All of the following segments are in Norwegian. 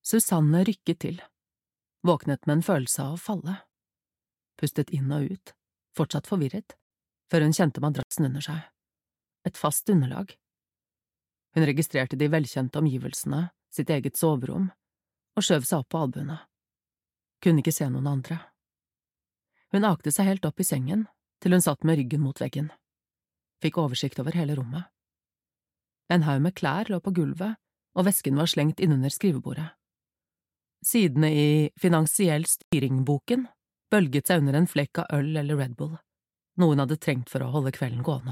Susanne rykket til, våknet med en følelse av å falle. Pustet inn og ut, fortsatt forvirret, før hun kjente madrassen under seg. Et fast underlag. Hun registrerte de velkjente omgivelsene, sitt eget soverom, og skjøv seg opp på albuene. Kunne ikke se noen andre. Hun akte seg helt opp i sengen, til hun satt med ryggen mot veggen. Fikk oversikt over hele rommet. En haug med klær lå på gulvet, og vesken var slengt innunder skrivebordet. Sidene i Finansiell styring-boken bølget seg under en flekk av øl eller Red Bull, noe hun hadde trengt for å holde kvelden gående.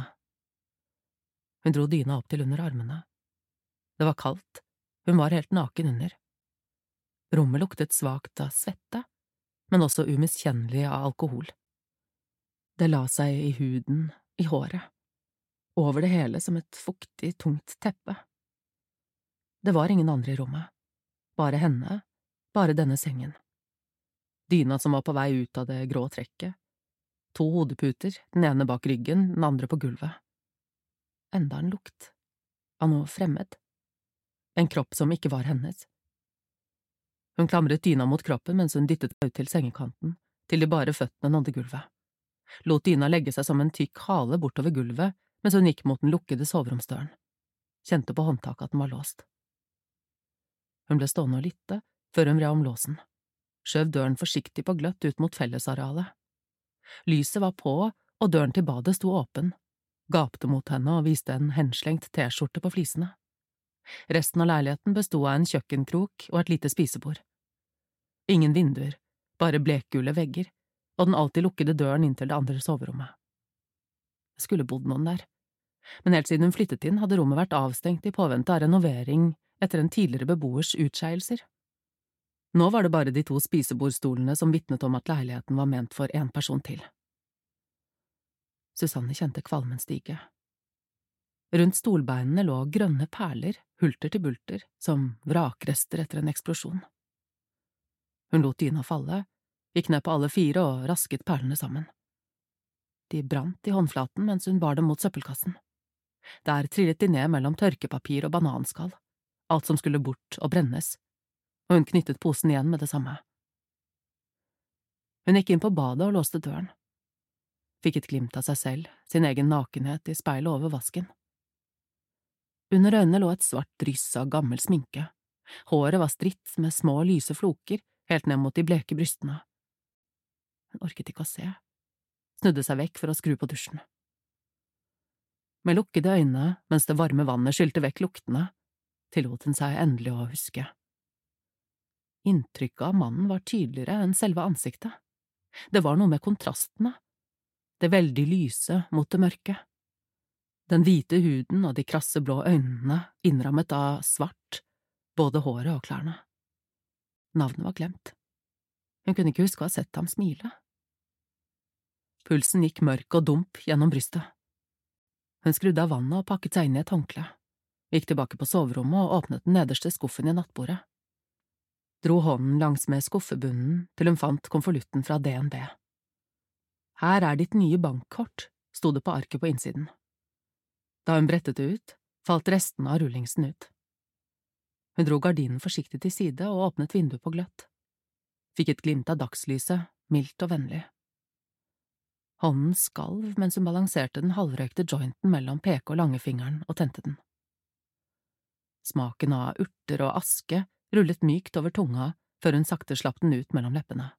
Hun dro dyna opp til under armene. Det var kaldt, hun var helt naken under. Rommet luktet svakt av svette, men også umiskjennelig av alkohol. Det la seg i huden, i håret, over det hele som et fuktig, tungt teppe. Det var ingen andre i rommet, bare henne, bare denne sengen. Dyna som var på vei ut av det grå trekket, 2 hodeputer, den ene bak ryggen, den andre på gulvet. Enda en lukt, av noe fremmed, en kropp som ikke var hennes. Hun klamret dyna mot kroppen mens hun dyttet ut til sengekanten, til de bare føttene nådde gulvet. Lot dyna legge seg som en tykk hale bortover gulvet mens hun gikk mot den lukkede soveromsdøren. Kjente på håndtaket at den var låst. Hun ble stående og lytte før hun vred om låsen. Skjøv døren forsiktig på gløtt ut mot fellesarealet. Lyset var på, og døren til badet sto åpen, gapte mot henne og viste en henslengt T-skjorte på flisene. Resten av leiligheten bestod av en kjøkkenkrok og et lite spisebord. Ingen vinduer, bare blekgule vegger, og den alltid lukkede døren inn til det andre soverommet. Det skulle bodd noen der, men helt siden hun flyttet inn hadde rommet vært avstengt i påvente av renovering etter en tidligere beboers utskeielser. Nå var det bare de 2 spisebordstolene som vitnet om at leiligheten var ment for en person til. Susanne kjente kvalmen stige. Rundt stolbeinene lå grønne perler, hulter til bulter, som vrakrester etter en eksplosjon. Hun lot dyna falle, gikk ned på alle 4 og rasket perlene sammen. De brant i håndflaten mens hun bar dem mot søppelkassen. Der trillet de ned mellom tørkepapir og bananskall, alt som skulle bort og brennes, og hun knyttet posen igjen med det samme. Hun gikk inn på badet og låste døren. Fikk et glimt av seg selv, sin egen nakenhet i speilet over vasken. Under øynene lå et svart dryss av gammel sminke. Håret var stritt med små lyse floker helt ned mot de bleke brystene. Hun orket ikke å se, snudde seg vekk for å skru på dusjen. Med lukkede øyne, mens det varme vannet skylte vekk luktene, tillot hun seg endelig å huske. Inntrykket av mannen var tydeligere enn selve ansiktet. Det var noe med kontrastene, det veldig lyse mot det mørke. Den hvite huden og de krasse blå øynene innrammet av svart, både håret og klærne. Navnet var glemt. Hun kunne ikke huske å ha sett ham smile. Pulsen gikk mørk og dump gjennom brystet. Hun skrudde av vannet og pakket seg inn i et håndkle, gikk tilbake på soverommet og åpnet den nederste skuffen i nattbordet. Dro hånden langs med skuffebunnen til hun fant konvolutten fra DNB. Her er ditt nye bankkort, sto det på arket på innsiden. Da hun brettet det ut, falt restene av rullingsen ut. Hun dro gardinen forsiktig til side og åpnet vinduet på gløtt. Fikk et glimt av dagslyset, mildt og vennlig. Hånden skalv mens hun balanserte den halvrøykte jointen mellom peke- og langefingeren og tente den. Smaken av urter og aske rullet mykt over tunga før hun sakte slapp den ut mellom leppene.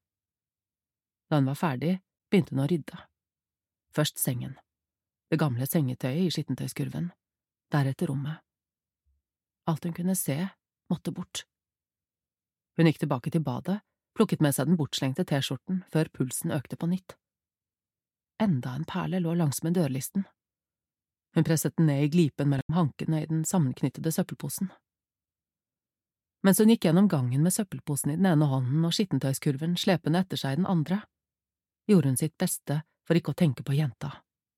Da hun var ferdig, begynte hun å rydde. Først sengen. Det gamle sengetøyet i skittentøyskurven, deretter rommet. Alt hun kunne se, måtte bort. Hun gikk tilbake til badet, plukket med seg den bortslengte T-skjorten før pulsen økte på nytt. Enda en perle lå langs med dørlisten. Hun presset den ned i glipen mellom hankene i den sammenknyttede søppelposen. Mens hun gikk gjennom gangen med søppelposen i den ene hånden og skittentøyskurven slepende etter seg i den andre, gjorde hun sitt beste for ikke å tenke på jenta.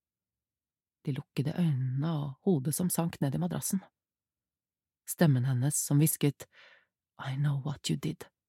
De lukkede øynene og hodet som sank ned i madrassen. Stemmen hennes som hvisket «I know what you did».